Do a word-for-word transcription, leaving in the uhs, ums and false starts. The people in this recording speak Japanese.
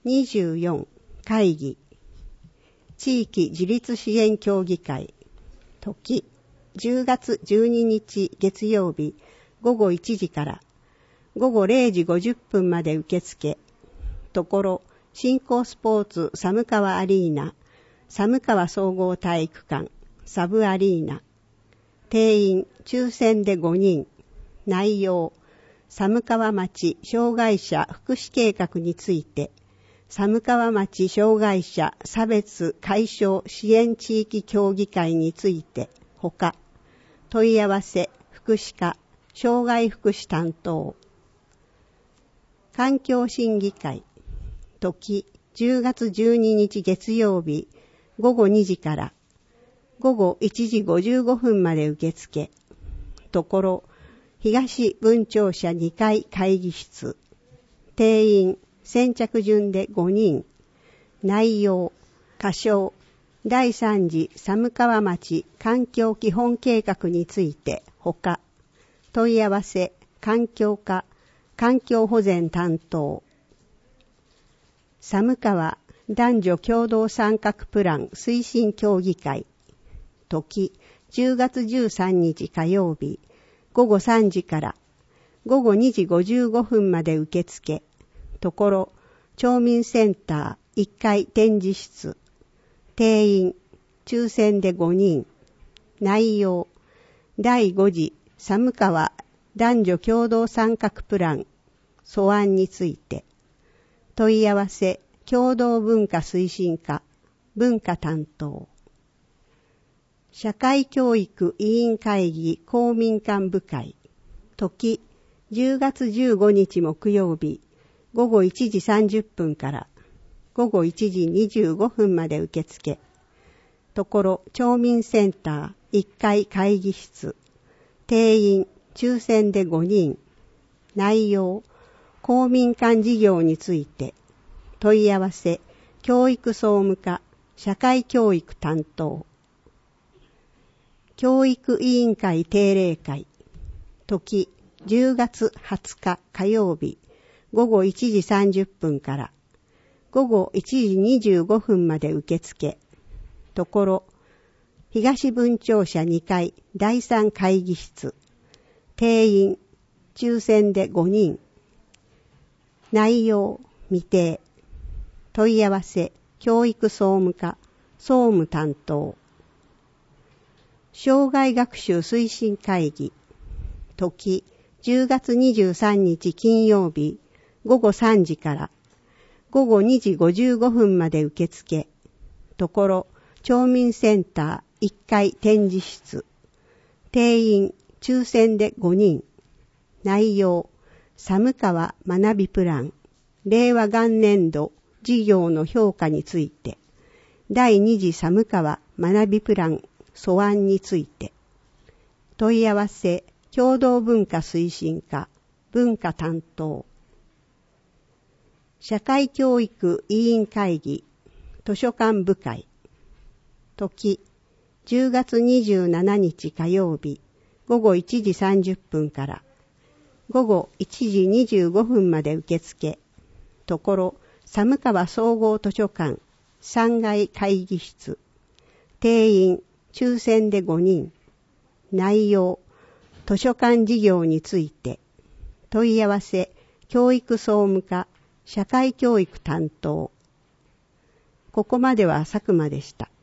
にじゅうよん会議地域自立支援協議会時じゅうがつじゅうににち月曜日ごごいちじからごごれいじごじゅっぷんまで受付ところ新興スポーツ寒川アリーナ寒川総合体育館サブアリーナ定員抽選でごにん内容寒川町障害者福祉計画について寒川町障害者差別解消支援地域協議会についてほか問い合わせ福祉課障害福祉担当環境審議会時じゅうがつじゅうににち月曜日ごごにじからごごいちじごじゅうごふんまで受付ところ東分庁舎にかい会議室定員先着順でごにん内容仮称だいさん次寒川町環境基本計画についてほか問い合わせ環境課環境保全担当寒川男女共同参画プラン推進協議会時じゅうがつじゅうさんにち火曜日ごごさんじからごごにじごじゅうごふんまで受付ところ町民センターいっかい展示室定員抽選でごにん内容だいご次寒川男女共同参画プラン素案について問い合わせ共同文化推進課文化担当社会教育委員会議公民館部会時じゅうがつじゅうごにち木曜日ごごいちじさんじゅっぷんからごごいちじにじゅうごふんまで受付ところ町民センターいっかい会議室定員抽選でごにん内容公民館事業について問い合わせ教育総務課社会教育担当教育委員会定例会時じゅうがつはつか火曜日ごごいちじさんじゅっぷんからごごいちじにじゅうごふんまで受付ところ東分庁舎にかいだいさん会議室定員抽選でごにん内容未定問い合わせ教育総務課総務担当障害学習推進会議時じゅうがつにじゅうさんにち金曜日ごごさんじからごごにじごじゅうごふんまで受付ところ町民センターいっかい展示室定員抽選でごにん内容寒川学びプラン令和元年度事業の評価についてだいに次寒川学びプラン素案について問い合わせ共同文化推進課文化担当社会教育委員会議図書館部会時じゅうがつにじゅうしちにち火曜日ごごいちじさんじゅっぷんからごごいちじにじゅうごふんまで受付ところ寒川総合図書館さんがい会議室定員抽選でごにん内容図書館事業について問い合わせ教育総務課社会教育担当ここまでは佐久間でした。